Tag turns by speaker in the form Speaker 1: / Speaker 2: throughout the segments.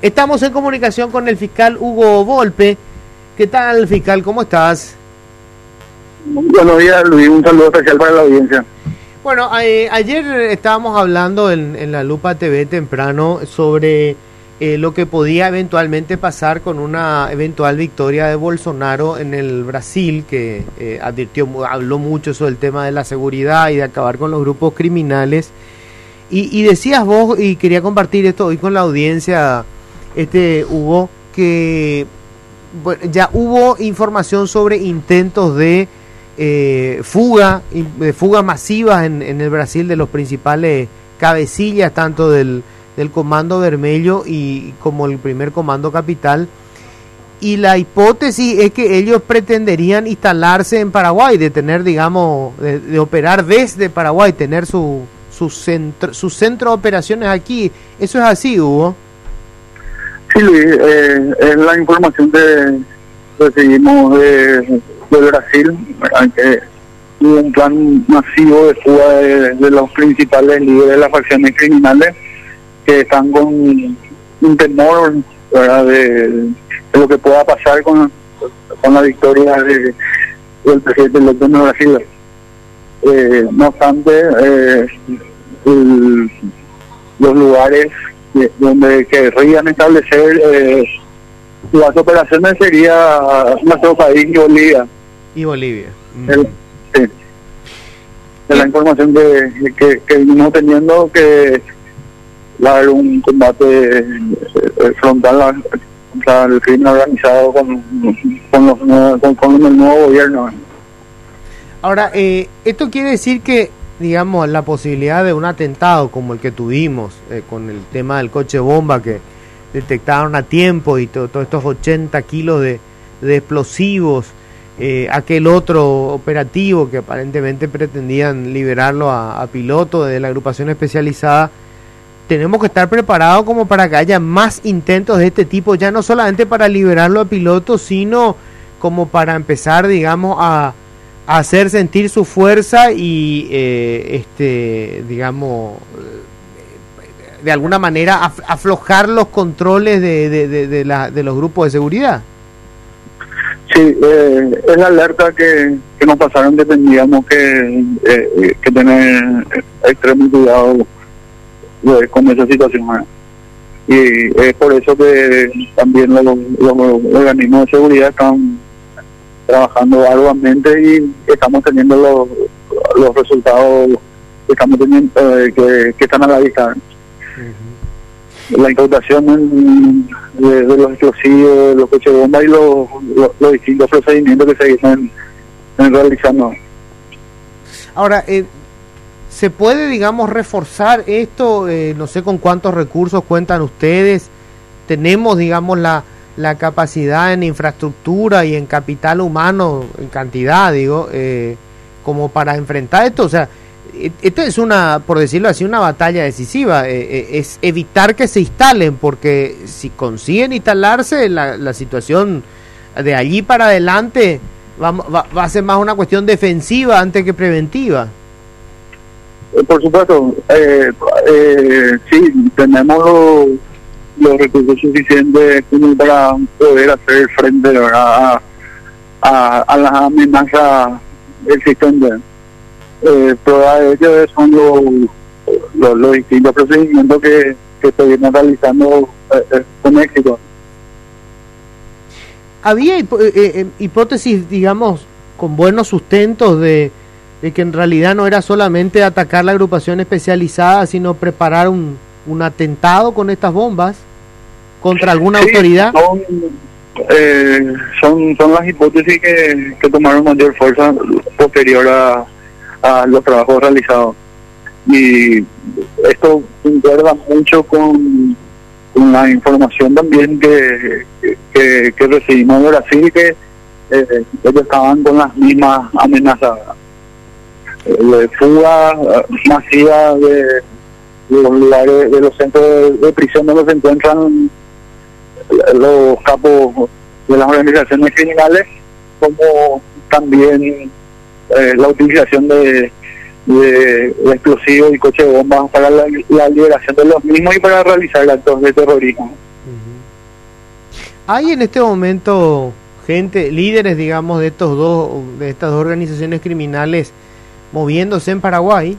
Speaker 1: Estamos en comunicación con el fiscal Hugo Volpe. ¿Qué tal, fiscal? ¿Cómo estás?
Speaker 2: Buenos días, Luis. Un saludo especial para la audiencia.
Speaker 1: Bueno, ayer estábamos hablando en La Lupa TV temprano sobre lo que podía eventualmente pasar con una eventual victoria de Bolsonaro en el Brasil, que habló mucho sobre el tema de la seguridad y de acabar con los grupos criminales. Y decías vos, y quería compartir esto hoy con la audiencia, Hugo, que bueno, ya hubo información sobre intentos de fuga masivas en el Brasil de los principales cabecillas, tanto del Comando Vermelho y como el primer Comando Capital, y la hipótesis es que ellos pretenderían instalarse en Paraguay, de tener, digamos, de operar desde Paraguay, tener su centro de operaciones aquí. ¿Eso es así, Hugo?
Speaker 2: Sí, Luis, es la información que recibimos de Brasil, que hubo un plan masivo de fuga de los principales líderes de las facciones criminales que están con un temor, ¿verdad?, de lo que pueda pasar con la victoria del presidente electo de Brasil. No obstante, los lugares donde querrían establecer las operaciones sería nuestro país y Bolivia.
Speaker 1: Y Bolivia.
Speaker 2: Sí. De la información que venimos teniendo, que va a haber un combate frontal contra el crimen organizado con el nuevo gobierno.
Speaker 1: Ahora, esto quiere decir que, digamos, la posibilidad de un atentado como el que tuvimos con el tema del coche bomba, que detectaron a tiempo, y todos estos 80 kilos de explosivos, aquel otro operativo que aparentemente pretendían liberarlo a piloto de la agrupación especializada, tenemos que estar preparados como para que haya más intentos de este tipo, ya no solamente para liberarlo a piloto, sino como para empezar, digamos, a hacer sentir su fuerza y digamos, de alguna manera aflojar los controles de los grupos de seguridad.
Speaker 2: Sí, es la alerta que nos pasaron, que tendríamos que tener extremo cuidado con esa situación. Y es por eso que también los organismos de seguridad están trabajando arduamente y estamos teniendo los resultados que estamos teniendo, que están a la vista. Uh-huh. La incautación de los explosivos, de los coches bomba y los distintos procedimientos que se están realizando.
Speaker 1: Ahora, ¿se puede, digamos, reforzar esto? No sé con cuántos recursos cuentan ustedes. Tenemos, digamos, la capacidad en infraestructura y en capital humano, en cantidad, digo, como para enfrentar esto. O sea, esto es por decirlo así, una batalla decisiva. Es evitar que se instalen, porque si consiguen instalarse, la situación de allí para adelante va a ser más una cuestión defensiva antes que preventiva.
Speaker 2: Por supuesto, sí, tenemos los recursos suficientes como para poder hacer frente a las amenazas existentes. Prueba de ello son los distintos procedimientos que se vienen realizando con éxito.
Speaker 1: Había hipótesis, digamos, con buenos sustentos de que en realidad no era solamente atacar la agrupación especializada, sino preparar un atentado con estas bombas contra alguna autoridad.
Speaker 2: Son las hipótesis que tomaron mayor fuerza posterior a los trabajos realizados, y esto concuerda mucho con la información también que recibimos de Brasil, que ellos estaban con las mismas amenazas de fuga masiva de los lugares, de los centros de prisión donde se encuentran los capos de las organizaciones criminales, como también la utilización de explosivos y coches de bombas para la liberación de los mismos y para realizar actos de terrorismo.
Speaker 1: Uh-huh. ¿Hay en este momento gente, líderes, digamos, de estas dos organizaciones criminales moviéndose en Paraguay?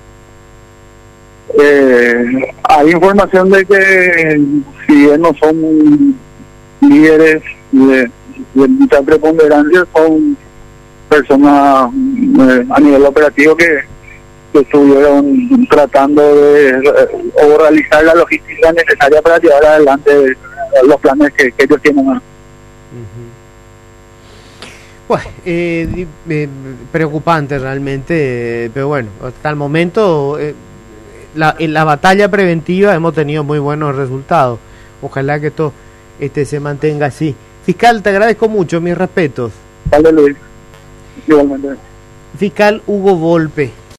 Speaker 2: Hay información de que si bien no son líderes de mucha preponderancia, son personas a nivel operativo que estuvieron tratando de o realizar la logística necesaria para llevar adelante los planes que ellos tienen.
Speaker 1: Bueno, preocupante realmente, pero bueno, hasta el momento en la batalla preventiva hemos tenido muy buenos resultados. Ojalá que esto se mantenga así. Fiscal, te agradezco mucho, mis respetos.
Speaker 2: Vale, Luis. Igualmente.
Speaker 1: Fiscal Hugo Volpe.